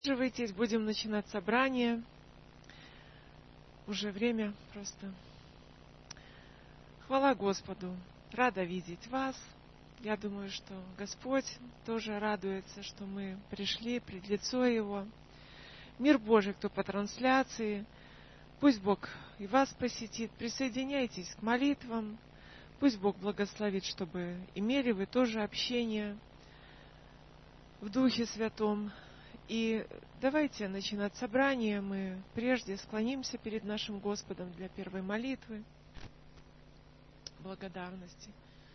Присаживайтесь, будем начинать собрание. Уже время просто. Хвала Господу. Рада видеть вас. Я думаю, что Господь тоже радуется, что мы пришли пред лицо Его. Мир Божий, кто по трансляции. Пусть Бог и вас посетит. Присоединяйтесь к молитвам. Пусть Бог благословит, чтобы имели вы тоже общение в Духе Святом. И давайте начинать собрание. Мы прежде склонимся перед нашим Господом для первой молитвы благодарности.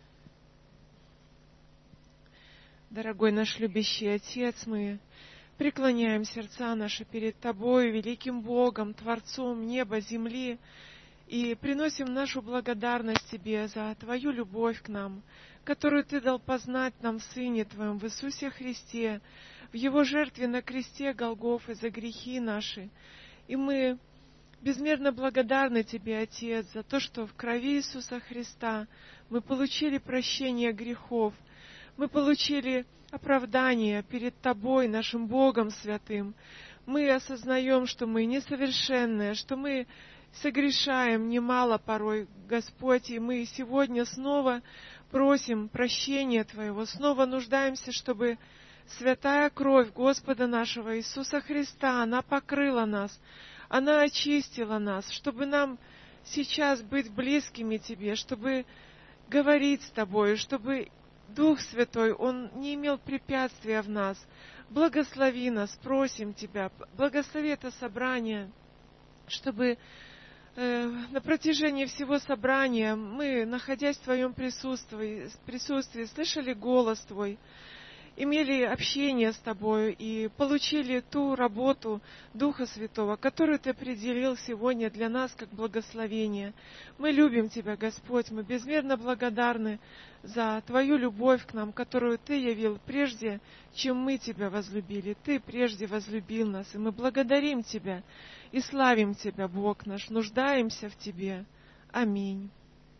Дорогой наш любящий Отец, мы преклоняем сердца наши перед Тобою, великим Богом, Творцом неба, земли, и приносим нашу благодарность Тебе за Твою любовь к нам, которую Ты дал познать нам в Сыне Твоем, в Иисусе Христе, в Его жертве на кресте Голгофы за грехи наши. И мы безмерно благодарны Тебе, Отец, за то, что в крови Иисуса Христа мы получили прощение грехов, мы получили оправдание перед Тобой, нашим Богом Святым. Мы осознаем, что мы несовершенные, что мы согрешаем немало порой, Господь, и мы сегодня снова просим прощения Твоего, снова нуждаемся, чтобы святая кровь Господа нашего Иисуса Христа, она покрыла нас, она очистила нас, чтобы нам сейчас быть близкими Тебе, чтобы говорить с Тобой, чтобы Дух Святой, Он не имел препятствия в нас. Благослови нас, просим Тебя, благослови это собрание, чтобы на протяжении всего собрания мы, находясь в Твоем присутствии, слышали голос Твой, имели общение с Тобою и получили ту работу Духа Святого, которую Ты определил сегодня для нас как благословение. Мы любим Тебя, Господь, мы безмерно благодарны за Твою любовь к нам, которую Ты явил прежде, чем мы Тебя возлюбили. Ты прежде возлюбил нас, и мы благодарим Тебя и славим Тебя, Бог наш, нуждаемся в Тебе. Аминь.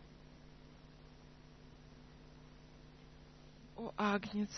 О, Агнец!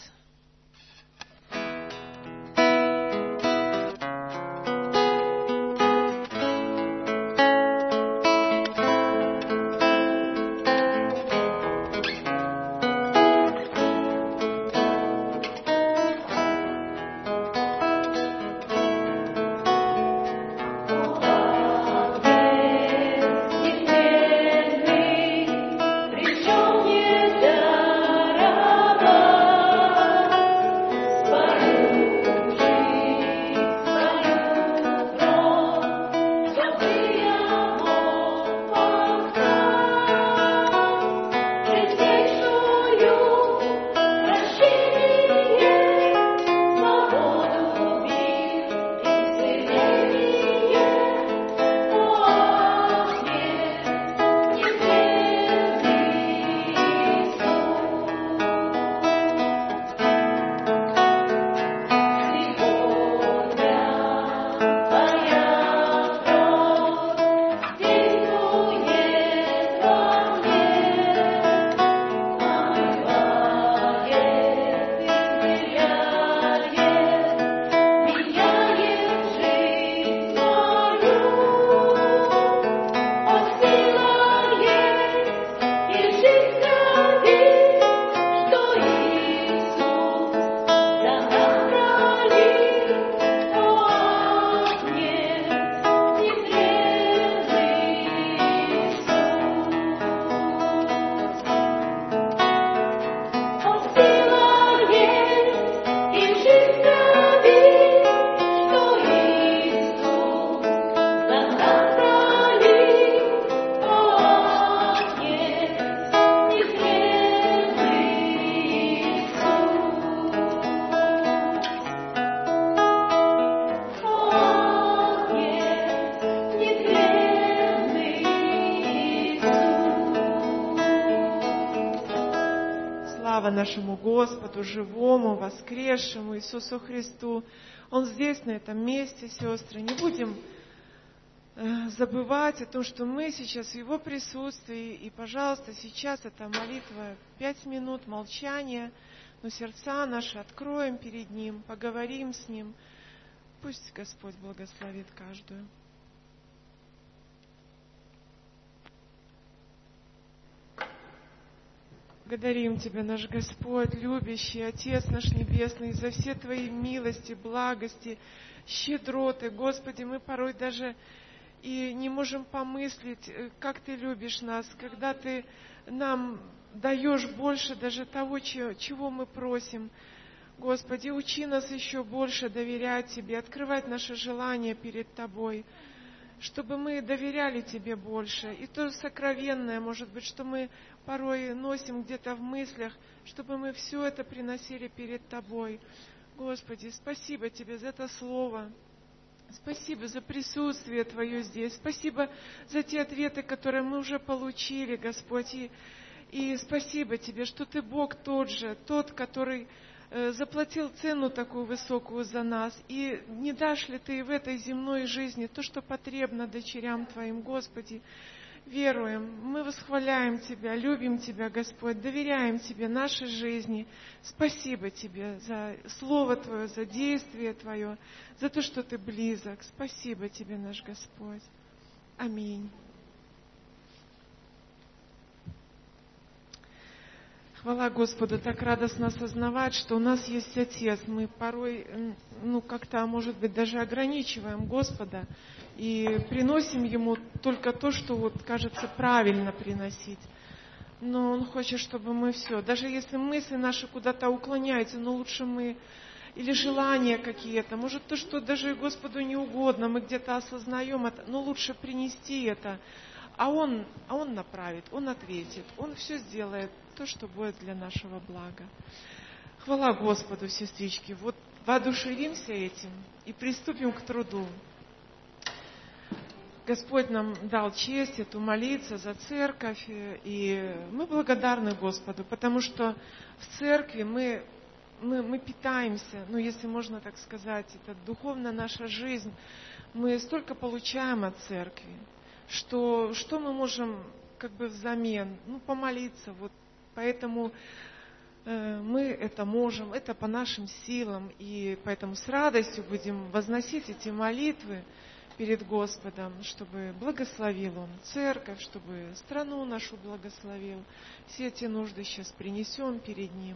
Нашему Господу, живому, воскресшему Иисусу Христу. Он здесь, на этом месте, сестры. Не будем забывать о том, что мы сейчас в Его присутствии. И, пожалуйста, сейчас эта молитва, 5 минут молчания, но сердца наши откроем перед Ним, поговорим с Ним. Пусть Господь благословит каждую. Благодарим Тебя, наш Господь, любящий, Отец наш Небесный, за все Твои милости, благости, щедроты. Господи, мы порой даже и не можем помыслить, как Ты любишь нас, когда Ты нам даешь больше даже того, чего мы просим. Господи, учи нас еще больше доверять Тебе, открывать наши желания перед Тобой, чтобы мы доверяли Тебе больше. И то сокровенное, может быть, что мы порой носим где-то в мыслях, чтобы мы все это приносили перед Тобой. Господи, спасибо Тебе за это слово. Спасибо за присутствие Твое здесь. Спасибо за те ответы, которые мы уже получили, Господь. И спасибо Тебе, что Ты Бог тот же, тот, который заплатил цену такую высокую за нас. И не дашь ли Ты в этой земной жизни то, что потребно дочерям Твоим, Господи. Веруем, мы восхваляем Тебя, любим Тебя, Господь, доверяем Тебе нашей жизни. Спасибо Тебе за Слово Твое, за действие Твое, за то, что Ты близок. Спасибо Тебе, наш Господь. Аминь. Хвала Господу, так радостно осознавать, что у нас есть Отец. Мы порой, как-то, может быть, даже ограничиваем Господа и приносим Ему только то, что кажется правильно приносить. Но Он хочет, чтобы мы все, даже если мысли наши куда-то уклоняются, но лучше мы, или желания какие-то, может, то, что даже Господу не угодно, мы где-то осознаем это, но лучше принести это. А Он направит, Он ответит, Он все сделает, то, что будет для нашего блага. Хвала Господу, сестрички. Вот воодушевимся этим и приступим к труду. Господь нам дал честь эту молиться за церковь, и мы благодарны Господу, потому что в церкви мы питаемся, если можно так сказать, это духовная наша жизнь. Мы столько получаем от церкви, что мы можем взамен? Помолиться. Поэтому мы это можем, это по нашим силам, и поэтому с радостью будем возносить эти молитвы перед Господом, чтобы благословил Он церковь, чтобы страну нашу благословил. Все эти нужды сейчас принесем перед Ним.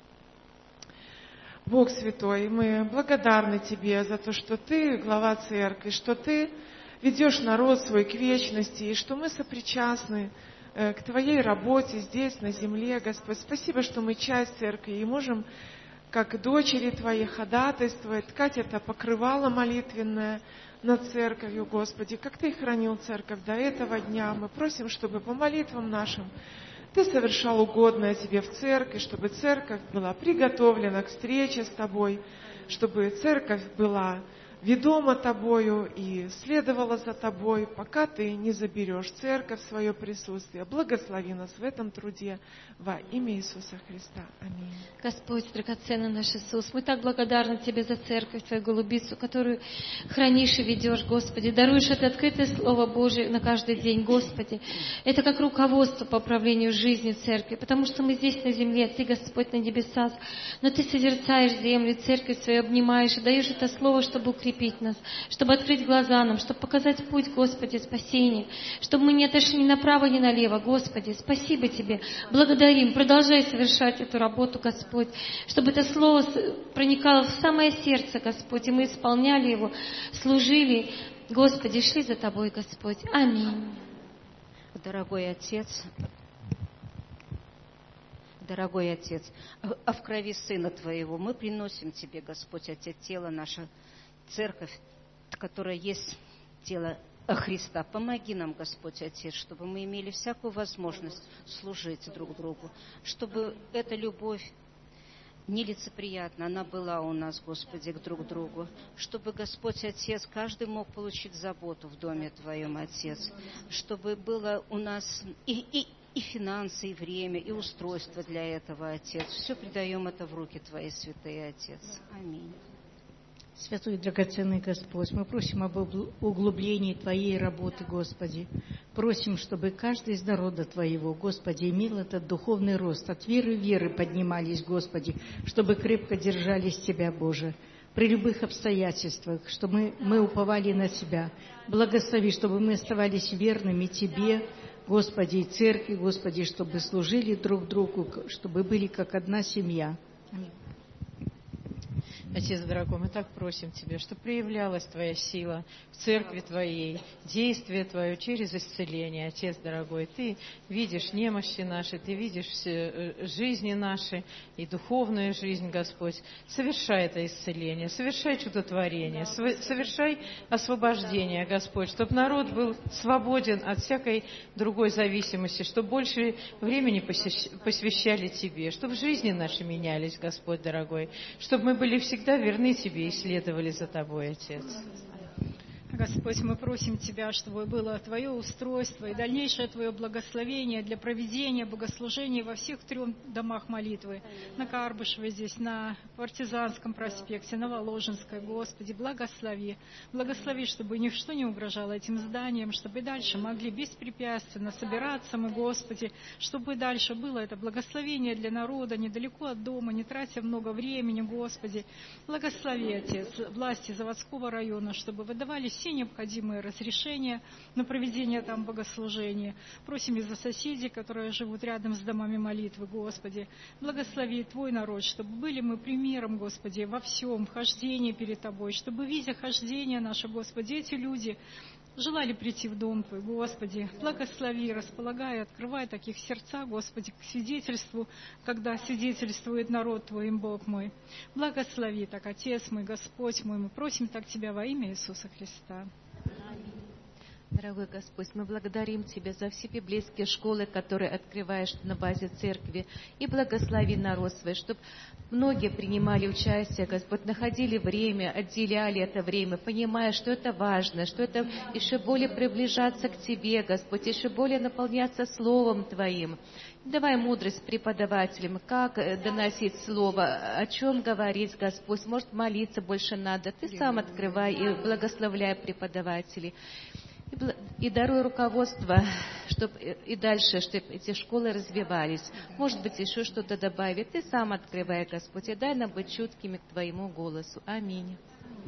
Бог Святой, мы благодарны Тебе за то, что Ты глава церкви, что Ты ведешь народ свой к вечности, и что мы сопричастны к Твоей работе здесь, на земле, Господь. Спасибо, что мы часть церкви и можем, как дочери Твои, ходатайствовать, ткать это покрывало молитвенное над церковью, Господи. Как Ты хранил церковь до этого дня, мы просим, чтобы по молитвам нашим Ты совершал угодное Тебе в церкви, чтобы церковь была приготовлена к встрече с Тобой, чтобы церковь была ведома Тобою и следовала за Тобой, пока Ты не заберешь церковь в свое присутствие. Благослови нас в этом труде во имя Иисуса Христа. Аминь. Господь, драгоценный наш Иисус, мы так благодарны Тебе за церковь, Твою голубицу, которую хранишь и ведешь, Господи. Даруешь это открытое Слово Божие на каждый день, Господи. Это как руководство по управлению жизнью церкви, потому что мы здесь на земле, Ты, Господь, на небесах, но Ты созерцаешь землю, церковь свою обнимаешь и даешь это Слово, чтобы укрепить нас, чтобы открыть глаза нам, чтобы показать путь, Господи, спасения, чтобы мы не отошли ни направо, ни налево, Господи. Спасибо Тебе, благодарим, продолжай совершать эту работу, Господь, чтобы это Слово проникало в самое сердце, Господь, и мы исполняли его, служили, Господи, шли за Тобой, Господь. Аминь. Дорогой Отец, в крови Сына Твоего мы приносим Тебе, Господь, Отец, тело наше, церковь, которая есть тело Христа. Помоги нам, Господь Отец, чтобы мы имели всякую возможность служить друг другу, чтобы эта любовь нелицеприятна, она была у нас, Господи, друг к другу, чтобы, Господь Отец, каждый мог получить заботу в доме Твоем, Отец, чтобы было у нас и финансы, и время, и устройство для этого, Отец. Все предаем это в руки Твои, святые, Отец. Аминь. Святой и драгоценный Господь, мы просим об углублении Твоей работы, Господи. Просим, чтобы каждый из народа Твоего, Господи, имел этот духовный рост, от веры в веры поднимались, Господи, чтобы крепко держались Тебя, Боже. при любых обстоятельствах, чтобы мы уповали на Тебя. Благослови, чтобы мы оставались верными Тебе, Господи, и Церкви, Господи, чтобы служили друг другу, чтобы были как одна семья. Аминь. Отец дорогой, мы так просим Тебя, чтобы проявлялась Твоя сила в Церкви Твоей, действие Твое через исцеление. Отец дорогой, Ты видишь немощи наши, Ты видишь жизни наши и духовную жизнь, Господь. Совершай это исцеление, совершай чудотворение, совершай освобождение, Господь, чтобы народ был свободен от всякой другой зависимости, чтобы больше времени посвящали Тебе, чтобы жизни наши менялись, Господь дорогой, чтобы мы были всегда верны Тебе и следовали за Тобой, Отец. Господь, мы просим Тебя, чтобы было Твое устройство и дальнейшее Твое благословение для проведения богослужений во всех 3 домах молитвы. На Карбышевой здесь, на Партизанском проспекте, на Воложенской. Господи, благослови. Благослови, чтобы ничто не угрожало этим зданиям, чтобы и дальше могли беспрепятственно собираться мы, Господи, чтобы и дальше было это благословение для народа, недалеко от дома, не тратя много времени, Господи. Благослови, Отец, власти заводского района, чтобы выдавали все необходимые разрешения на проведение там богослужения. Просим и за соседей, которые живут рядом с домами молитвы, Господи. Благослови Твой народ, чтобы были мы примером, Господи, во всем, в хождении перед Тобой, чтобы, видя хождение наше, Господи, эти люди желали прийти в дом Твой, Господи. Благослови, располагай, открывай таких сердца, Господи, к свидетельству, когда свидетельствует народ Твой, Бог мой. Благослови так, Отец мой, Господь мой, мы просим так Тебя во имя Иисуса Христа. Дорогой Господь, мы благодарим Тебя за все библейские школы, которые открываешь на базе церкви, и благослови народ свой, чтобы многие принимали участие, Господь, находили время, отделяли это время, понимая, что это важно, что это еще более приближаться к Тебе, Господь, еще более наполняться Словом Твоим. Давай мудрость преподавателям, как доносить Слово, о чем говорить, Господь, может, молиться больше надо. Ты сам открывай и благословляй преподавателей. И даруй руководство, чтобы и дальше, чтобы эти школы развивались. Может быть, еще что-то добавить. Ты сам открывай, Господь, и дай нам быть чуткими к Твоему голосу. Аминь.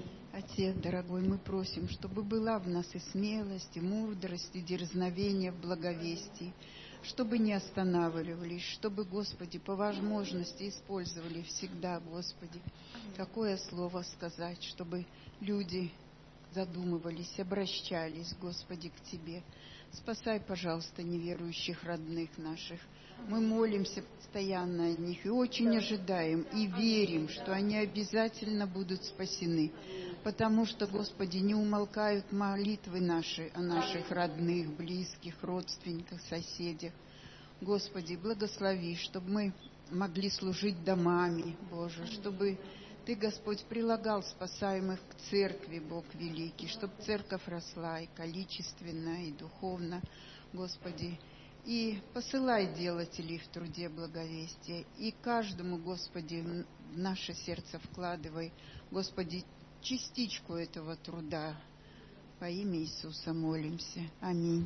Отец дорогой, мы просим, чтобы была в нас и смелость, и мудрость, и дерзновение в благовестии, чтобы не останавливались, чтобы, Господи, по возможности использовали всегда, Господи, какое слово сказать, чтобы люди задумывались, обращались, Господи, к Тебе. Спасай, пожалуйста, неверующих родных наших. Мы молимся постоянно о них и очень ожидаем и верим, что они обязательно будут спасены, потому что, Господи, не умолкают молитвы наши о наших родных, близких, родственниках, соседях. Господи, благослови, чтобы мы могли служить домами, Боже, чтобы Ты, Господь, прилагал спасаемых к церкви, Бог великий, чтобы церковь росла и количественно, и духовно, Господи. И посылай делателей в труде благовестия, и каждому, Господи, в наше сердце вкладывай, Господи, частичку этого труда. Во имя Иисуса молимся. Аминь.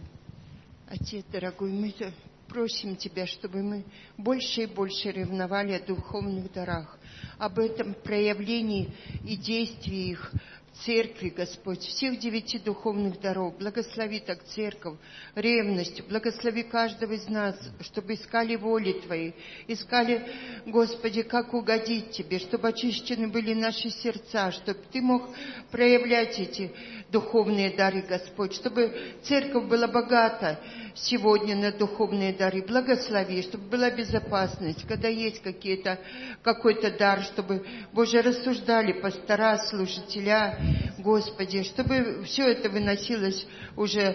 Отец дорогой, мы просим Тебя, чтобы мы больше и больше ревновали о духовных дарах, об этом проявлении и действии их в церкви, Господь, всех 9 духовных даров. Благослови так церковь ревностью, благослови каждого из нас, чтобы искали воли Твоей, искали, Господи, как угодить Тебе, чтобы очищены были наши сердца, чтобы Ты мог проявлять эти духовные дары, Господь, чтобы церковь была богата сегодня на духовные дары. Благослови, чтобы была безопасность, когда есть какой-то дар, чтобы, Боже, рассуждали пастора, служителя, Господи, чтобы все это выносилось уже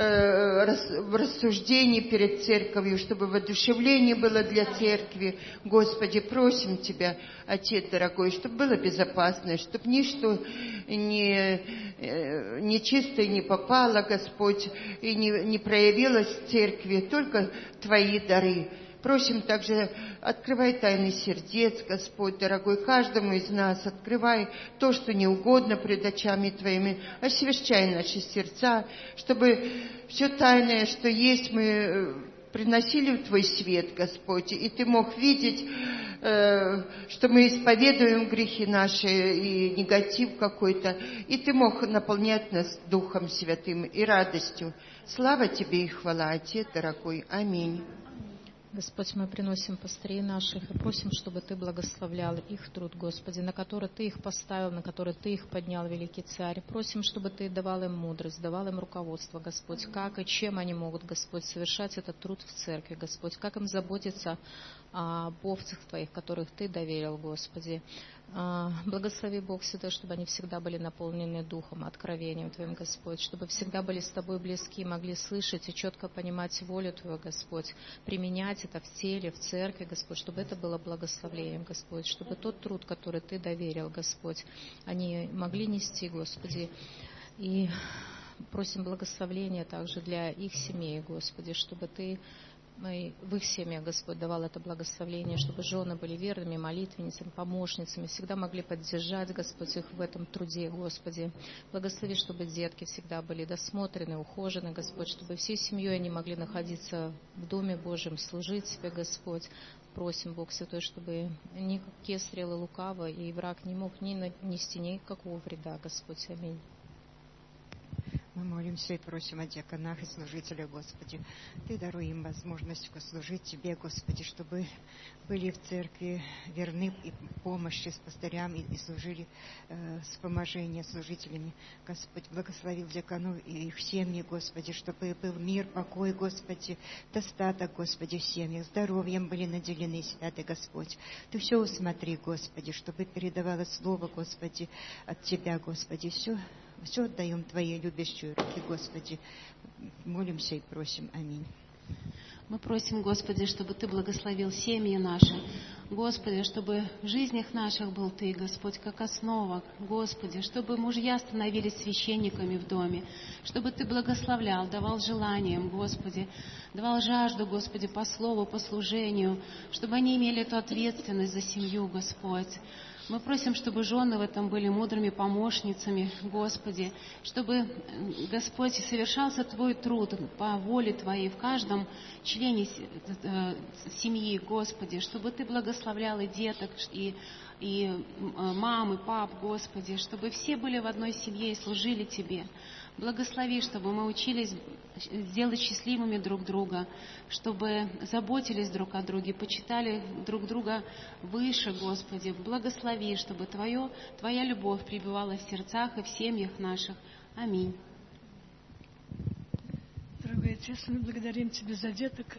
в рассуждении перед церковью, чтобы воодушевление было для церкви. Господи, просим Тебя, Отец дорогой, чтобы было безопасно, чтобы ничто нечистое не попало, Господь, и не проявилось в церкви, только Твои дары. Просим также, открывай тайны сердец, Господь, дорогой, каждому из нас, открывай то, что не угодно пред очами Твоими, освящай наши сердца, чтобы все тайное, что есть, мы приносили в Твой свет, Господь, и Ты мог видеть что мы исповедуем грехи наши и негатив какой-то, и Ты мог наполнять нас Духом Святым и радостью. Слава Тебе и хвала, Отец дорогой. Аминь. Господь, мы приносим пастырей наших и просим, чтобы Ты благословлял их труд, Господи, на который Ты их поставил, на который Ты их поднял, великий Царь. Просим, чтобы Ты давал им мудрость, давал им руководство, Господь, как и чем они могут, Господь, совершать этот труд в церкви, Господь, как им заботиться об овцах Твоих, которых Ты доверил, Господи. Благослови, Бог Святой, чтобы они всегда были наполнены Духом, откровением Твоим, Господь, чтобы всегда были с Тобой близки, могли слышать и четко понимать волю Твою, Господь, применять это в теле, в церкви, Господь, чтобы это было благословением, Господь, чтобы тот труд, который Ты доверил, Господь, они могли нести, Господи, и просим благословения также для их семей, Господи, чтобы Ты в их семьях, Господь, давал это благословение, чтобы жены были верными молитвенницами, помощницами, всегда могли поддержать, Господь, их в этом труде, Господи. Благослови, чтобы детки всегда были досмотрены, ухожены, Господь, чтобы всей семьей они могли находиться в Доме Божьем, служить Тебе, Господь. Просим, Бог Святой, чтобы никакие стрелы лукавого и враг не мог ни нанести никакого вреда, Господь. Аминь. Мы молимся и просим о диаконах и служителях, Господи. Ты даруй им возможность послужить Тебе, Господи, чтобы были в церкви верны и помощи с пастырям и служили вспоможение служителями. Господь, благословил диаконов и их семьи, Господи, чтобы был мир, покой, Господи, достаток, Господи, в семьях, здоровьем были наделены, святый Господь. Ты все усмотри, Господи, чтобы передавало слово, Господи, от Тебя, Господи, все отдаем Твоей любящей руки, Господи. Молимся и просим. Аминь. Мы просим, Господи, чтобы Ты благословил семьи наши. Господи, чтобы в жизнях наших был Ты, Господь, как основа. Господи, чтобы мужья становились священниками в доме. Чтобы Ты благословлял, давал желаниям, Господи. Давал жажду, Господи, по слову, по служению. Чтобы они имели эту ответственность за семью, Господь. Мы просим, чтобы жены в этом были мудрыми помощницами, Господи, чтобы, Господь, совершался Твой труд по воле Твоей в каждом члене семьи, Господи, чтобы Ты благословлял и деток, и мам, и пап, Господи, чтобы все были в одной семье и служили Тебе. Благослови, чтобы мы учились сделать счастливыми друг друга, чтобы заботились друг о друге, почитали друг друга выше, Господи. Благослови, чтобы Твоя любовь пребывала в сердцах и в семьях наших. Аминь. Дорогой Отец, мы благодарим Тебя за деток,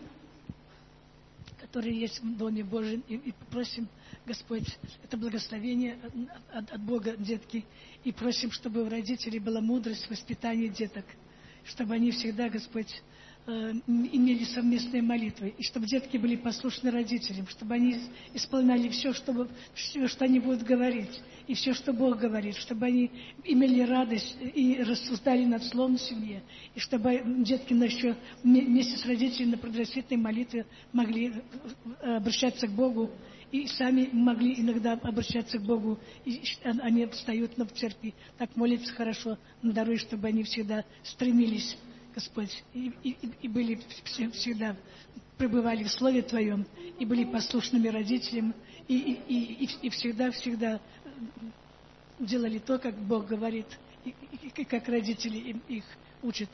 которые есть в Доме Божьем, и просим, Господь, это благословение от Бога, детки, и просим, чтобы у родителей была мудрость в воспитании деток, чтобы они всегда, Господь, имели совместные молитвы, и чтобы детки были послушны родителям, чтобы они исполняли все, что они будут говорить, и все, что Бог говорит, чтобы они имели радость и рассуждали над словом в семье, и чтобы детки еще вместе с родителями на предрассветной молитве могли обращаться к Богу, и сами могли иногда обращаться к Богу, и они встают в церкви, так молятся хорошо, даруй, чтобы они всегда стремились, Господь, и были всегда, пребывали в Слове Твоем, и были послушными родителям, и всегда делали то, как Бог говорит, и как родители их учат,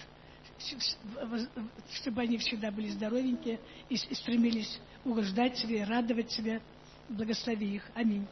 чтобы они всегда были здоровенькие и стремились угождать Тебе, радовать Тебя. Благослови их. Аминь.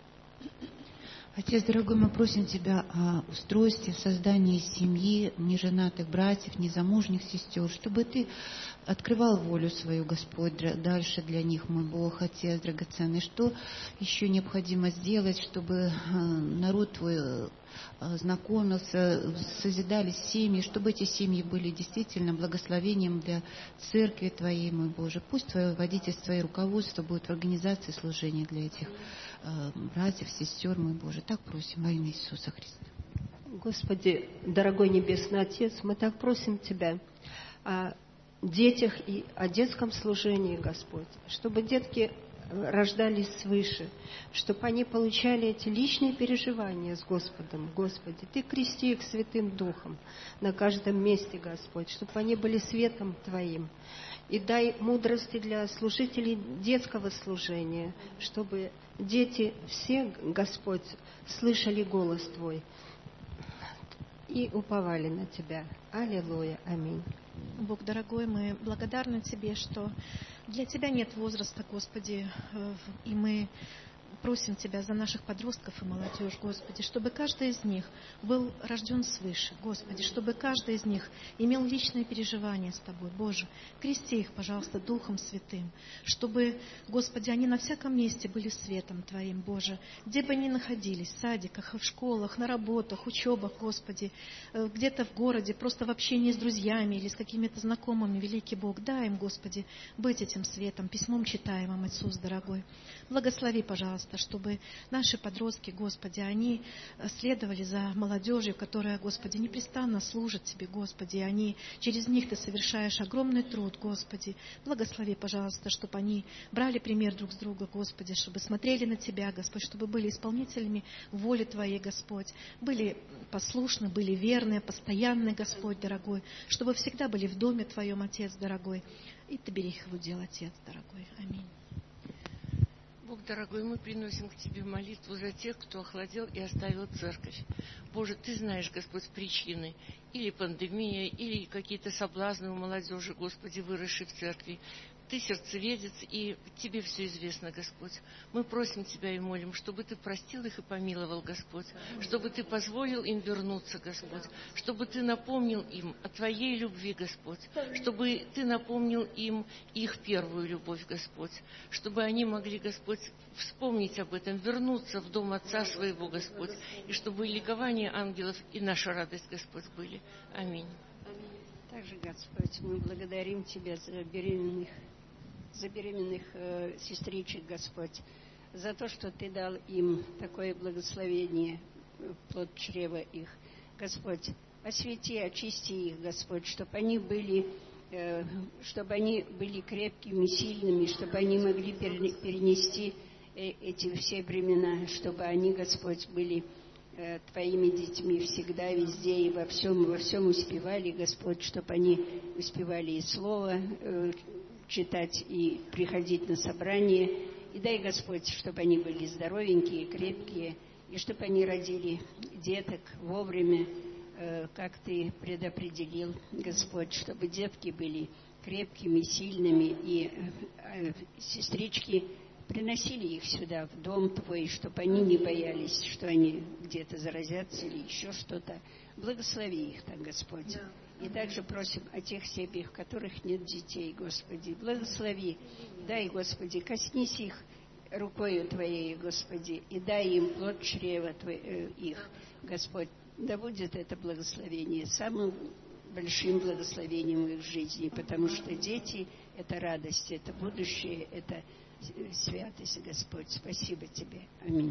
Отец дорогой, мы просим Тебя о устройстве, создании семьи, неженатых братьев, незамужних сестер, чтобы Ты открывал волю свою, Господь, дальше для них, мой Бог, Отец драгоценный. Что еще необходимо сделать, чтобы народ Твой знакомился, созидались семьи, чтобы эти семьи были действительно благословением для церкви Твоей, мой Боже. Пусть Твое водительство и руководство будет в организации служения для этих братьев, сестер, мой Боже. Так просим во имя Иисуса Христа. Господи, дорогой Небесный Отец, мы так просим Тебя о детях и о детском служении, Господь, чтобы детки рождались свыше, чтобы они получали эти личные переживания с Господом. Господи, Ты крести их Святым Духом на каждом месте, Господь, чтобы они были светом Твоим. И дай мудрости для служителей детского служения, чтобы дети все, Господь, слышали голос Твой и уповали на Тебя. Аллилуйя. Аминь. Бог дорогой, мы благодарны Тебе, что для Тебя нет возраста, Господи, и мы просим Тебя за наших подростков и молодежь, Господи, чтобы каждый из них был рожден свыше, Господи, чтобы каждый из них имел личное переживание с Тобой, Боже. Крести их, пожалуйста, Духом Святым, чтобы, Господи, они на всяком месте были светом Твоим, Боже, где бы они находились, в садиках, в школах, на работах, учебах, Господи, где-то в городе, просто в общении с друзьями или с какими-то знакомыми, великий Бог, дай им, Господи, быть этим светом, письмом читаемым, Иисус дорогой. Благослови, пожалуйста, чтобы наши подростки, Господи, они следовали за молодежью, которая, Господи, непрестанно служит Тебе, Господи, и через них Ты совершаешь огромный труд, Господи. Благослови, пожалуйста, чтобы они брали пример друг с друга, Господи, чтобы смотрели на Тебя, Господь, чтобы были исполнителями воли Твоей, Господь, были послушны, были верны, постоянны, Господь, дорогой, чтобы всегда были в доме Твоем, Отец, дорогой, и Ты бери их в удел, Отец, дорогой. Аминь. Бог дорогой, мы приносим к Тебе молитву за тех, кто охладел и оставил церковь. Боже, Ты знаешь, Господь, причины. Или пандемия, или какие-то соблазны у молодежи, Господи, выросшей в церкви. Ты сердцеведец, и Тебе все известно, Господь. Мы просим Тебя и молим, чтобы Ты простил их и помиловал, Господь, чтобы Ты позволил им вернуться, Господь, чтобы Ты напомнил им о Твоей любви, Господь, чтобы Ты напомнил им их первую любовь, Господь, чтобы они могли, Господь, вспомнить об этом, вернуться в дом Отца Своего, Господь, и чтобы ликование ангелов и наша радость, Господь, были. Аминь. Также, Господь, мы благодарим Тебя за беременных сестричек, Господь, за то, что Ты дал им такое благословение, плод чрева их. Господь, освети, очисти их, Господь, чтобы они были крепкими, сильными, чтобы они могли перенести эти все времена, чтобы они, Господь, были Твоими детьми всегда, везде и во всем успевали, Господь, чтобы они успевали и Слово читать, и приходить на собрание. И дай, Господь, чтобы они были здоровенькие, крепкие, и чтобы они родили деток вовремя, как Ты предопределил, Господь, чтобы детки были крепкими, сильными, и сестрички приносили их сюда, в дом Твой, чтобы они не боялись, что они где-то заразятся или еще что-то. Благослови их так, Господь. Да. И также просим о тех семьях, в которых нет детей, Господи. Благослови. Дай, Господи, коснись их рукою Твоей, Господи, и дай им плод чрева их, Господь. Да будет это благословение самым большим благословением в их жизни, потому что дети — это радость, это будущее, это святость, Господь. Спасибо Тебе. Аминь.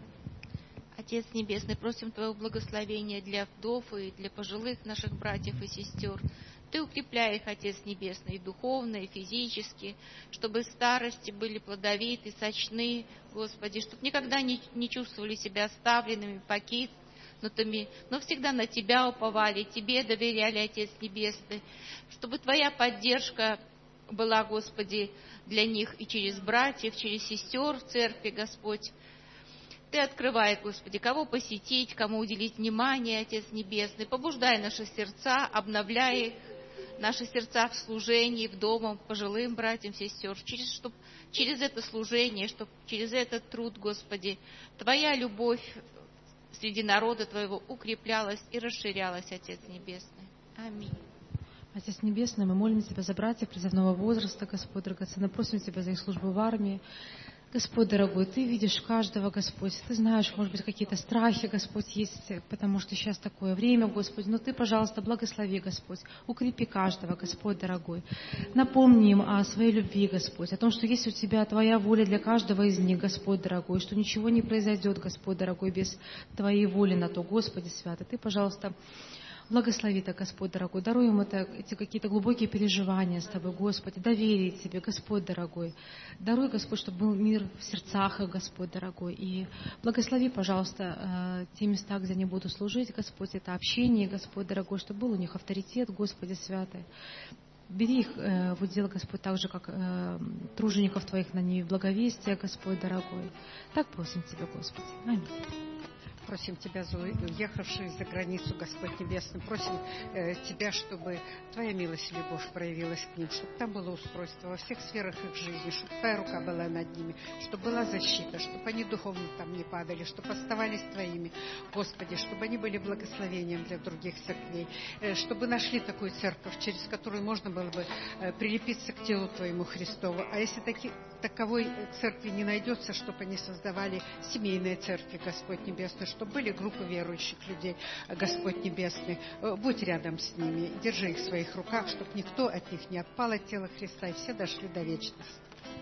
Отец Небесный, просим Твоего благословения для вдов и для пожилых наших братьев и сестер. Ты укрепляй их, Отец Небесный, и духовно, и физически, чтобы в старости были плодовиты, сочны, Господи, чтобы никогда не чувствовали себя оставленными, покинутыми, но всегда на Тебя уповали, Тебе доверяли, Отец Небесный, чтобы Твоя поддержка была, Господи, для них и через братьев, через сестер в церкви, Господь. Ты открывай, Господи, кого посетить, кому уделить внимание, Отец Небесный. Побуждай наши сердца, обновляй их, наши сердца в служении, в доме, пожилым братьям, сестер, чтобы через это служение, чтобы через этот труд, Господи, Твоя любовь среди народа Твоего укреплялась и расширялась, Отец Небесный. Аминь. Отец Небесный, мы молим Тебя за братьев призывного возраста, Господь драгоценный, просим Тебя за их службу в армии. Господь дорогой, Ты видишь каждого, Господь, Ты знаешь, может быть, какие-то страхи, Господь, есть, потому что сейчас такое время, Господь, но Ты, пожалуйста, благослови, Господь, укрепи каждого, Господь дорогой. Напомни им о своей любви, Господь, о том, что есть у Тебя Твоя воля для каждого из них, Господь дорогой, что ничего не произойдет, Господь дорогой, без Твоей воли на то, Господи святый. Ты, пожалуйста, Благослови так, Господь дорогой. Даруй им эти какие-то глубокие переживания с Тобой, Господи. Доверие Тебе, Господь дорогой. Даруй, Господь, чтобы был мир в сердцах их, Господь дорогой. И благослови, пожалуйста, те места, где они будут служить, Господь, это общение, Господь дорогой, чтобы был у них авторитет, Господи святый. Бери их в удел, Господь, так же, как тружеников Твоих на ней в благовестие, Господь дорогой. Так просим Тебя, Господи. Аминь. Просим Тебя, за уехавшие за границу, Господь Небесный, просим Тебя, чтобы Твоя милость и любовь проявилась к ним, чтобы там было устройство во всех сферах их жизни, чтобы Твоя рука была над ними, чтобы была защита, чтобы они духовно там не падали, чтобы оставались Твоими, Господи, чтобы они были благословением для других церквей, чтобы нашли такую церковь, через которую можно было бы прилепиться к телу Твоему Христову. А если таковой церкви не найдется, чтобы они создавали семейные церкви, Господь Небесный, чтобы были группы верующих людей, Господь Небесный. Будь рядом с ними, держи их в своих руках, чтобы никто от них не отпал от тела Христа, и все дошли до вечности.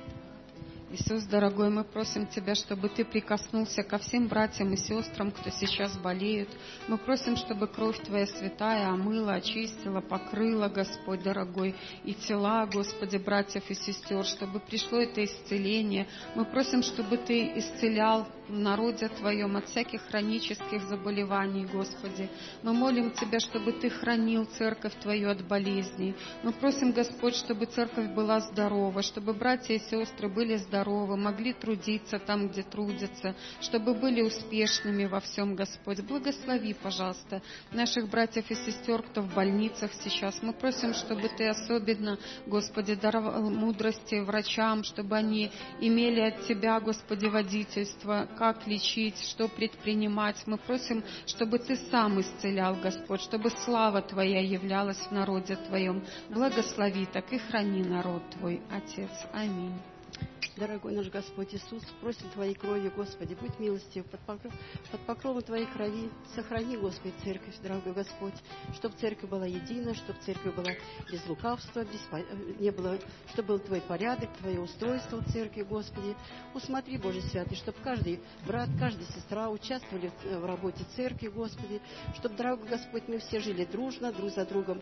Иисус, дорогой, мы просим Тебя, чтобы Ты прикоснулся ко всем братьям и сестрам, кто сейчас болеют. Мы просим, чтобы кровь Твоя святая омыла, очистила, покрыла, Господь, дорогой, и тела, Господи, братьев и сестер, чтобы пришло это исцеление. Мы просим, чтобы Ты исцелял в народе Твоем от всяких хронических заболеваний, Господи. Мы молим Тебя, чтобы Ты хранил церковь Твою от болезней. Мы просим, Господь, чтобы церковь была здорова, чтобы братья и сестры были здоровы, могли трудиться там, где трудятся, чтобы были успешными во всем, Господь. Благослови, пожалуйста, наших братьев и сестер, кто в больницах сейчас. Мы просим, чтобы Ты особенно, Господи, даровал мудрости врачам, чтобы они имели от Тебя, Господи, водительство, как лечить, что предпринимать. Мы просим, чтобы Ты сам исцелял, Господь, чтобы слава Твоя являлась в народе Твоем. Благослови, так и храни народ Твой, Отец. Аминь. Дорогой наш Господь Иисус, просим Твоей крови, Господи, будь милостив, под покровом Твоей крови сохрани, Господи, церковь, дорогой Господь, чтобы церковь была едина, чтобы церковь была без лукавства, не было, чтобы был Твой порядок, Твое устройство в церкви, Господи. Усмотри, Боже Святый, чтобы каждый брат, каждая сестра участвовали в работе церкви, Господи, чтобы, дорогой Господь, мы все жили дружно, друг за другом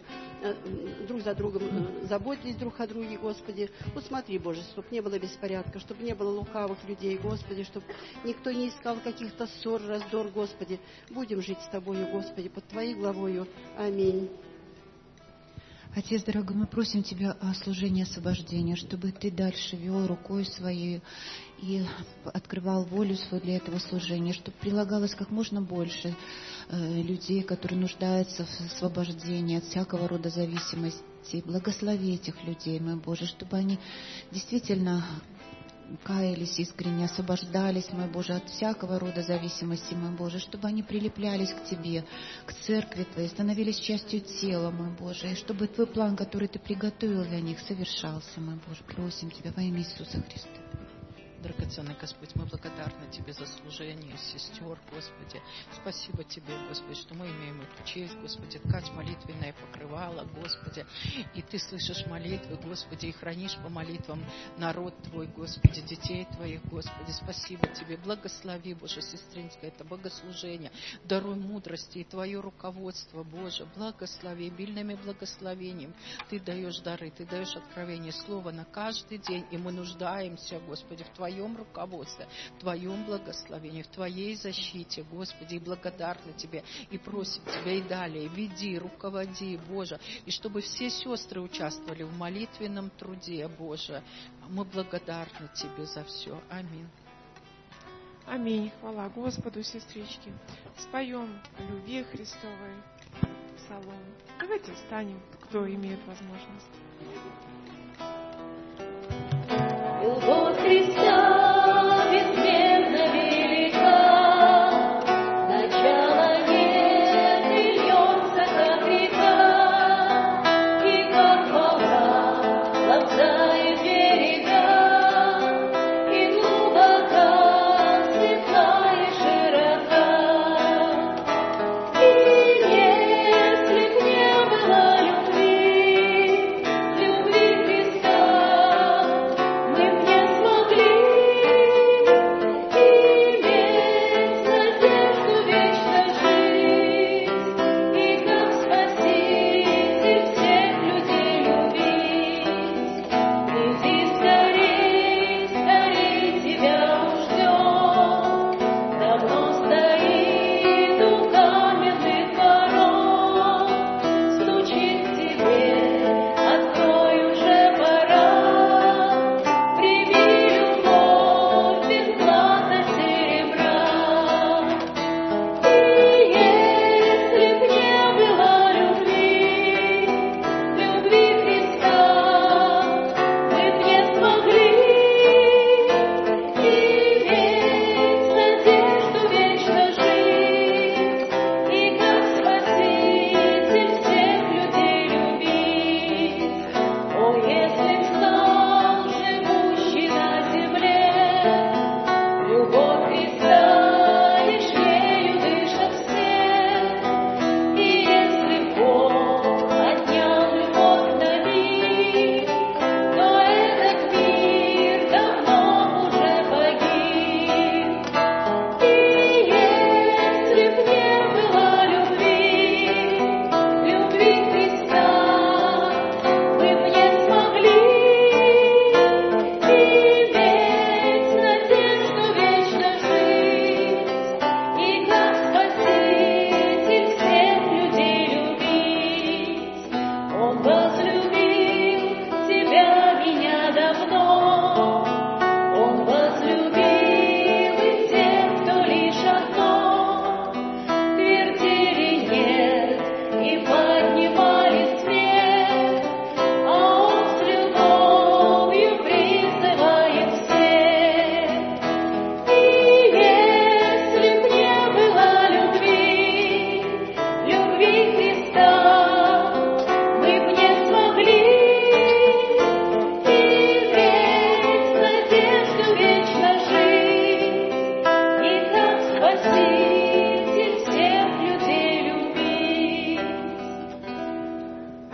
заботились друг о друге, Господи. Усмотри, Боже, чтобы не было беспорядка, чтобы не было лукавых людей, Господи, чтобы никто не искал каких-то ссор, раздор, Господи. Будем жить с Тобою, Господи, под Твоей главою. Аминь. Отец дорогой, мы просим Тебя о служении освобождения, чтобы Ты дальше вел рукой Своей и открывал волю свою для этого служения, чтобы прилагалось как можно больше людей, которые нуждаются в освобождении от всякого рода зависимости. Благослови этих людей, мой Боже, чтобы они действительно каялись искренне, освобождались, мой Боже, от всякого рода зависимости, мой Боже, чтобы они прилеплялись к Тебе, к церкви Твоей, становились частью тела, мой Боже, и чтобы Твой план, который Ты приготовил для них, совершался, мой Боже. Просим Тебя во имя Иисуса Христа. Драгоценный Господь, мы благодарны Тебе за служение сестер, Господи. Спасибо Тебе, Господи, что мы имеем эту честь, Господи, ткать молитвенное покрывало, Господи. И Ты слышишь молитвы, Господи, и хранишь по молитвам народ Твой, Господи, детей Твоих, Господи. Спасибо Тебе. Благослови, Боже, сестринское это богослужение. Даруй мудрости и Твое руководство, Боже. Благослови обильными благословением. Ты даешь дары, Ты даешь откровение слова на каждый день, и мы нуждаемся, Господи, в Твоем руководстве, в Твоем благословении, в Твоей защите, Господи, и благодарны Тебе, и просим Тебя и далее, веди, руководи, Боже, и чтобы все сестры участвовали в молитвенном труде, Боже. Мы благодарны Тебе за все. Аминь. Аминь. Хвала Господу, сестрички. Споем о любви Христовой псалом. Давайте встанем, кто имеет возможность. Любовь Христа безмерно велика, начала нет и льется, как река, и как волна ласкает берега, и глубока, светла и широка. И если б не было любви Христа, мы б не смогли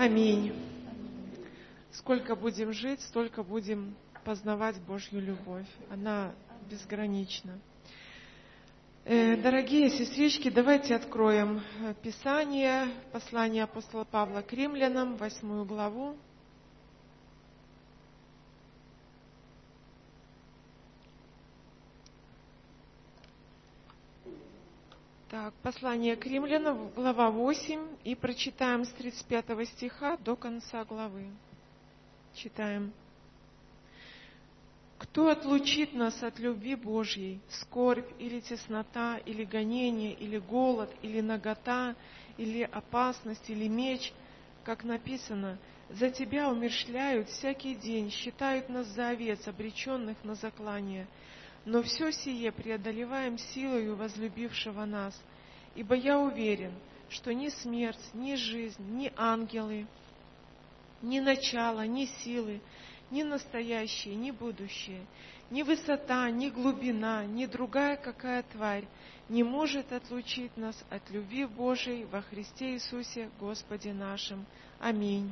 Аминь. Сколько будем жить, столько будем познавать Божью любовь. Она безгранична. Дорогие сестрички, давайте откроем Писание, послание апостола Павла к римлянам, 8 главу. Так, послание к римлянам, глава 8, и прочитаем с 35 стиха до конца главы. Читаем. «Кто отлучит нас от любви Божьей? Скорбь или теснота, или гонение, или голод, или нагота, или опасность, или меч? Как написано, за Тебя умерщвляют всякий день, считают нас за овец, обреченных на заклание. Но все сие преодолеваем силою возлюбившего нас, ибо я уверен, что ни смерть, ни жизнь, ни ангелы, ни начало, ни силы, ни настоящее, ни будущее, ни высота, ни глубина, ни другая какая тварь не может отлучить нас от любви Божией во Христе Иисусе Господе нашим. Аминь».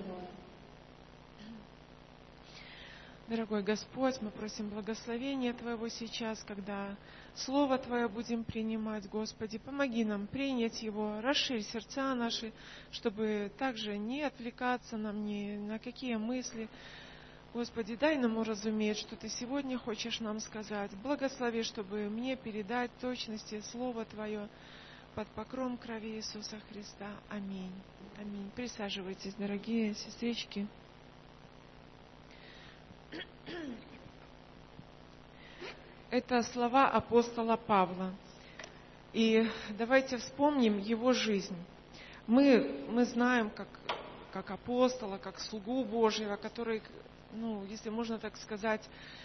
Дорогой Господь, мы просим благословения Твоего сейчас, когда Слово Твое будем принимать, Господи. Помоги нам принять его, расширь сердца наши, чтобы также не отвлекаться нам ни на какие мысли. Господи, дай нам уразуметь, что Ты сегодня хочешь нам сказать. Благослови, чтобы мне передать в точности Слово Твое под покровом крови Иисуса Христа. Аминь. Аминь. Присаживайтесь, дорогие сестрички. Это слова апостола Павла. И давайте вспомним его жизнь. Мы знаем, как апостола, как слугу Божьего, который, если можно так сказать,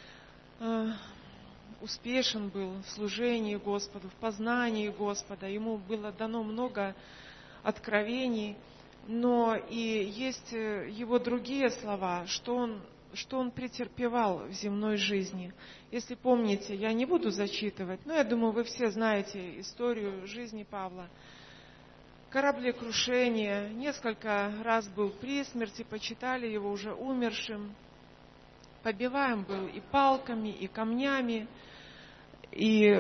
успешен был в служении Господу, в познании Господа. Ему было дано много откровений, но и есть его другие слова, что он претерпевал в земной жизни. Если помните, я не буду зачитывать, но я думаю, вы все знаете историю жизни Павла. Кораблекрушение, несколько раз был при смерти, почитали его уже умершим. Побиваем был и палками, и камнями, и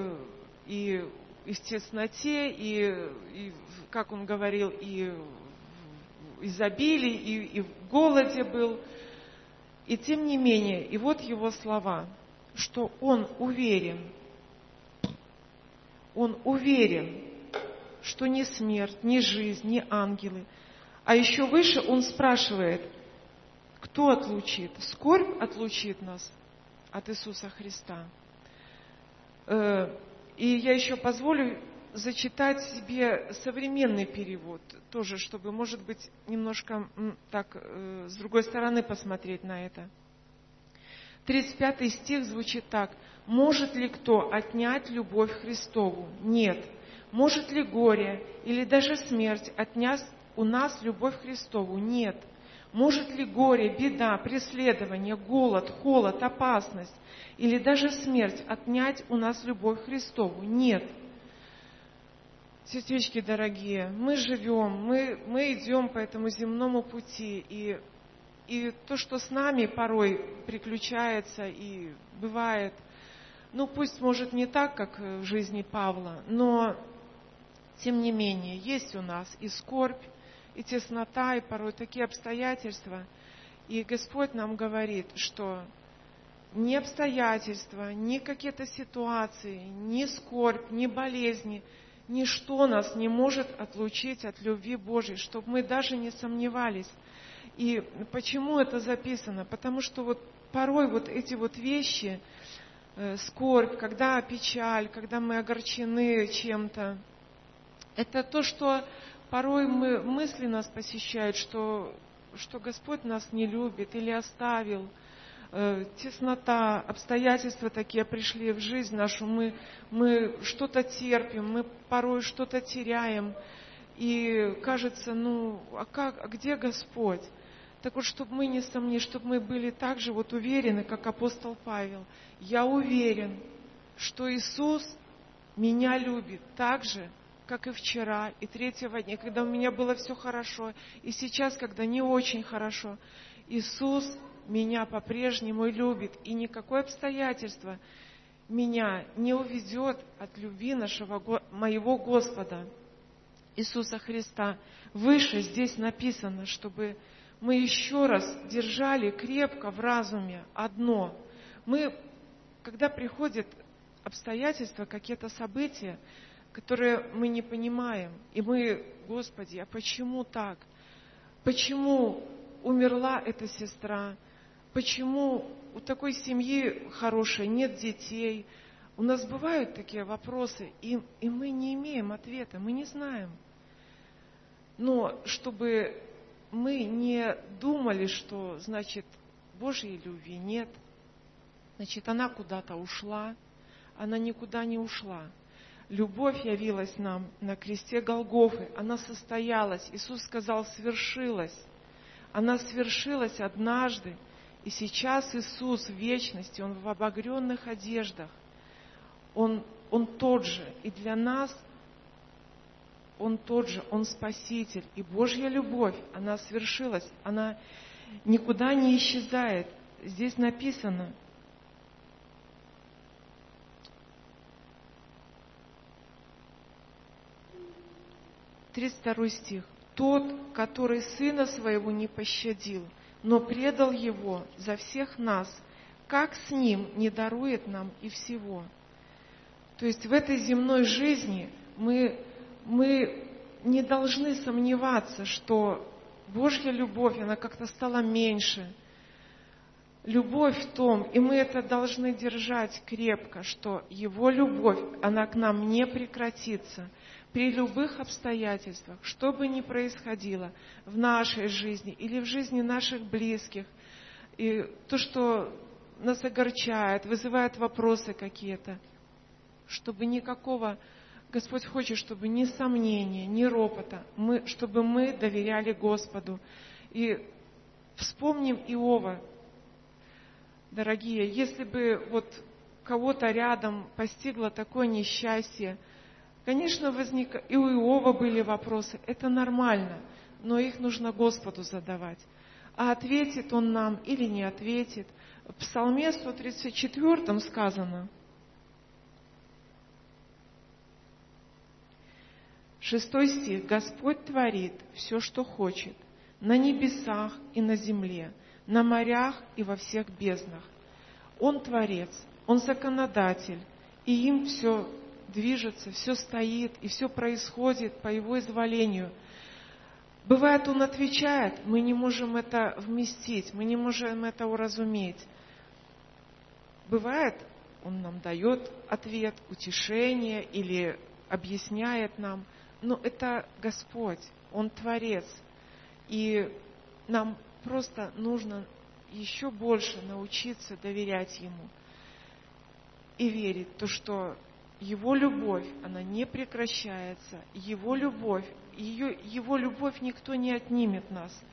в тесноте, и, как он говорил, и в изобилии, и в голоде был. И тем не менее, и вот его слова, что он уверен, что ни смерть, ни жизнь, ни ангелы. А еще выше он спрашивает, кто отлучит? Скорбь отлучит нас от Иисуса Христа. И я еще позволю зачитать себе современный перевод, тоже, чтобы, может быть, немножко так с другой стороны посмотреть на это. 35 стих звучит так. «Может ли кто отнять любовь Христову? Нет. Может ли горе или даже смерть отнять у нас любовь Христову? Нет. Может ли горе, беда, преследование, голод, холод, опасность или даже смерть отнять у нас любовь Христову? Нет». Сестрички дорогие, мы живем, мы идем по этому земному пути, и то, что с нами порой приключается и бывает, пусть, может, не так, как в жизни Павла, но, тем не менее, есть у нас и скорбь, и теснота, и порой такие обстоятельства. И Господь нам говорит, что ни обстоятельства, ни какие-то ситуации, ни скорбь, ни болезни, ничто нас не может отлучить от любви Божьей, чтобы мы даже не сомневались. И почему это записано? Потому что порой эти вещи, скорбь, когда печаль, когда мы огорчены чем-то, это то, что порой мысли нас посещают, что Господь нас не любит или оставил. Теснота, обстоятельства такие пришли в жизнь нашу, мы что-то терпим, мы порой что-то теряем, и кажется, а где Господь? Так вот, чтобы мы не сомневались, чтобы мы были так же уверены, как апостол Павел. Я уверен, что Иисус меня любит так же, как и вчера, и третьего дня, когда у меня было все хорошо, и сейчас, когда не очень хорошо. Иисус меня по-прежнему любит, и никакое обстоятельство меня не уведет от любви моего Господа Иисуса Христа. Выше здесь написано, чтобы мы еще раз держали крепко в разуме одно. Когда приходят обстоятельства, какие-то события, которые мы не понимаем, и мы, Господи, а почему так? Почему умерла эта сестра? Почему у такой семьи хорошей нет детей? У нас бывают такие вопросы, и мы не имеем ответа, мы не знаем. Но чтобы мы не думали, что, значит, Божьей любви нет, значит, она куда-то ушла, она никуда не ушла. Любовь явилась нам на кресте Голгофы, она состоялась. Иисус сказал, свершилась. Она свершилась однажды, и сейчас Иисус в вечности, Он в обогренных одеждах, Он тот же, и для нас Он тот же, Он Спаситель. И Божья любовь, она свершилась, она никуда не исчезает. Здесь написано, 32 стих. «Тот, который Сына Своего не пощадил, но предал Его за всех нас, как с Ним не дарует нам и всего?» То есть в этой земной жизни мы не должны сомневаться, что Божья любовь, она как-то стала меньше. Любовь в том, и мы это должны держать крепко, что Его любовь, она к нам не прекратится. При любых обстоятельствах, что бы ни происходило в нашей жизни или в жизни наших близких, и то, что нас огорчает, вызывает вопросы какие-то, чтобы никакого, Господь хочет, чтобы ни сомнения, ни ропота, чтобы мы доверяли Господу. И вспомним Иова, дорогие, если бы вот кого-то рядом постигло такое несчастье, конечно, и у Иова были вопросы, это нормально, но их нужно Господу задавать. А ответит Он нам или не ответит? В Псалме 134 сказано, 6 стих, «Господь творит все, что хочет, на небесах и на земле, на морях и во всех безднах. Он Творец, Он законодатель, и им все движется, все стоит, и все происходит по Его изволению. Бывает, Он отвечает, мы не можем это вместить, мы не можем это уразуметь. Бывает, Он нам дает ответ, утешение или объясняет нам, но это Господь, Он Творец. И нам просто нужно еще больше научиться доверять Ему и верить в то, что Его любовь, она не прекращается. Его любовь никто не отнимет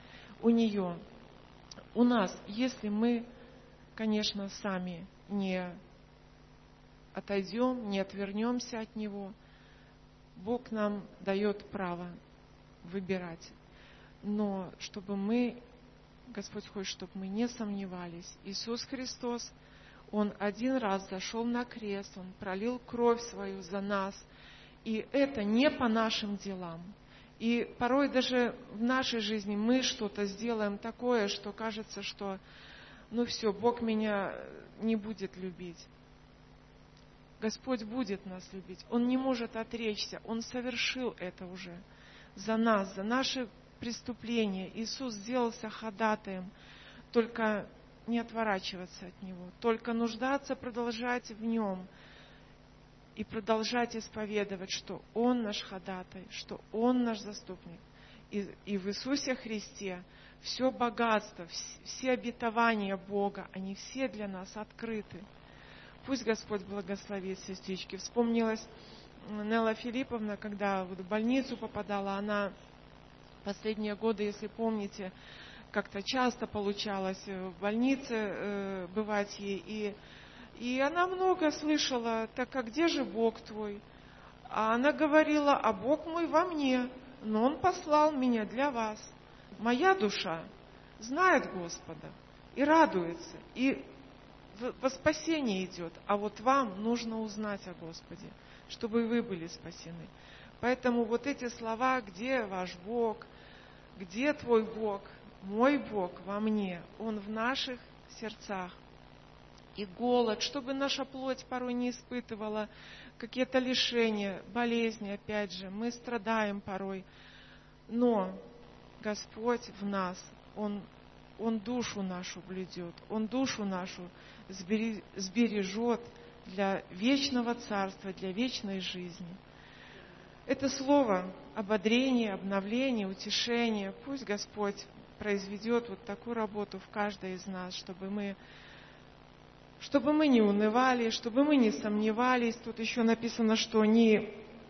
у нас, если мы, конечно, сами не отойдем, не отвернемся от Него. Бог нам дает право выбирать. Но чтобы Господь хочет, чтобы мы не сомневались. Иисус Христос, Он один раз зашел на крест, Он пролил кровь свою за нас. И это не по нашим делам. И порой даже в нашей жизни мы что-то сделаем такое, что кажется, что все, Бог меня не будет любить. Господь будет нас любить. Он не может отречься. Он совершил это уже за нас, за наши преступления. Иисус сделался ходатаем. Только не отворачиваться от Него. Только нуждаться, продолжать в Нем. И продолжать исповедовать, что Он наш ходатай, что Он наш заступник. И в Иисусе Христе все богатство, все обетования Бога, они все для нас открыты. Пусть Господь благословит сестрички. Вспомнилась Нелла Филипповна, когда в больницу попадала, она последние годы, если помните, как-то часто получалось в больнице бывать ей. И она много слышала, так а где же Бог твой? А она говорила: а Бог мой во мне, но Он послал меня для вас. Моя душа знает Господа и радуется, и во спасение идет, а вот вам нужно узнать о Господе, чтобы вы были спасены. Поэтому вот эти слова: где ваш Бог, где твой Бог, мой Бог во мне, Он в наших сердцах. И голод, чтобы наша плоть порой не испытывала какие-то лишения, болезни, опять же, мы страдаем порой, но Господь в нас, Он душу нашу блюдет, Он душу нашу сбережет для вечного царства, для вечной жизни. Это слово ободрение, обновление, утешение. Пусть Господь произведет вот такую работу в каждой из нас, чтобы мы не унывали, чтобы мы не сомневались. Тут еще написано, что не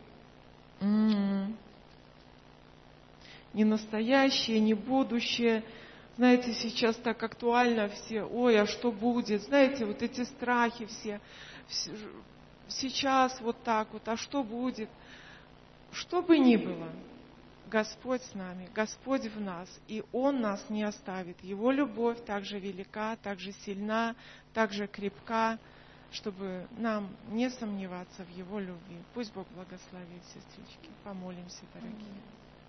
настоящее, не будущее. Знаете, сейчас так актуально все: ой, а что будет? Знаете, вот эти страхи все. Сейчас вот так вот, а что будет? Что бы ни было, Господь с нами, Господь в нас, и Он нас не оставит. Его любовь так же велика, так же сильна, так же крепка, чтобы нам не сомневаться в Его любви. Пусть Бог благословит, сестрички. Помолимся, дорогие.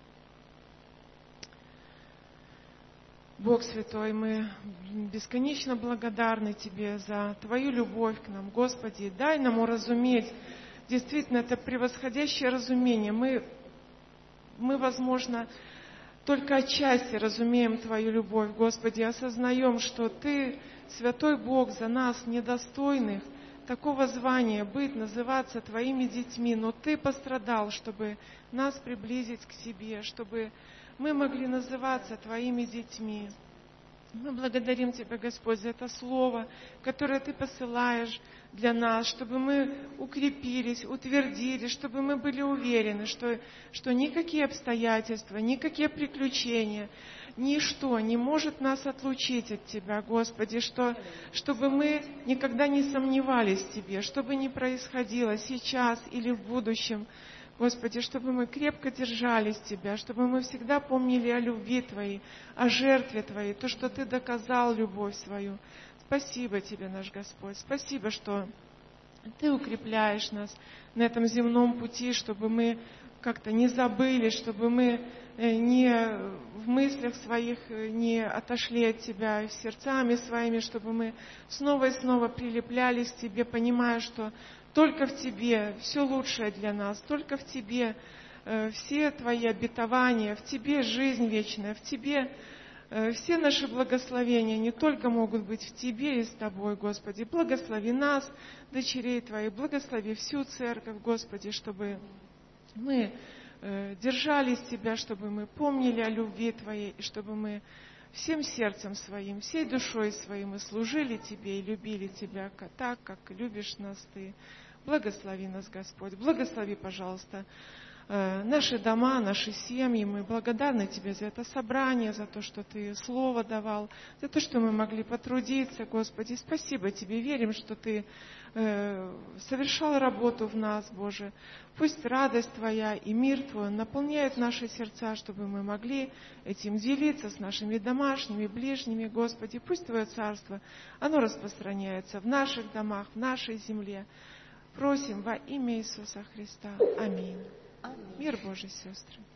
Бог Святой, мы бесконечно благодарны Тебе за Твою любовь к нам, Господи. Дай нам уразуметь, действительно, это превосходящее разумение. Мы, возможно, только отчасти разумеем Твою любовь, Господи, осознаем, что Ты, Святой Бог, за нас, недостойных такого звания, быть, называться Твоими детьми, но Ты пострадал, чтобы нас приблизить к Себе, чтобы мы могли называться Твоими детьми. Мы благодарим Тебя, Господь, за это слово, которое Ты посылаешь для нас, чтобы мы укрепились, утвердились, чтобы мы были уверены, что никакие обстоятельства, никакие приключения, ничто не может нас отлучить от Тебя, Господи, чтобы мы никогда не сомневались в Тебе, что бы ни происходило сейчас или в будущем, Господи, чтобы мы крепко держались Тебя, чтобы мы всегда помнили о любви Твоей, о жертве Твоей, то, что Ты доказал любовь свою. Спасибо Тебе, наш Господь. Спасибо, что Ты укрепляешь нас на этом земном пути, чтобы мы как-то не забыли, чтобы мы в мыслях своих не отошли от Тебя, и сердцами своими, чтобы мы снова и снова прилеплялись к Тебе, понимая, что только в Тебе все лучшее для нас, только в Тебе все Твои обетования, в Тебе жизнь вечная, в Тебе все наши благословения не только могут быть в Тебе и с Тобой, Господи. Благослови нас, дочерей Твоих, благослови всю церковь, Господи, чтобы мы держались Тебя, чтобы мы помнили о любви Твоей, и чтобы мы всем сердцем своим, всей душой своей мы служили Тебе и любили Тебя так, как любишь нас Ты. Благослови нас, Господь. Благослови, пожалуйста, наши дома, наши семьи. Мы благодарны Тебе за это собрание, за то, что Ты Слово давал, за то, что мы могли потрудиться, Господи. Спасибо Тебе. Верим, что Ты совершал работу в нас, Боже. Пусть радость Твоя и мир Твой наполняют наши сердца, чтобы мы могли этим делиться с нашими домашними, ближними, Господи. Пусть Твое Царство, оно распространяется в наших домах, в нашей земле. Просим во имя Иисуса Христа. Аминь. Мир Божий, сестры.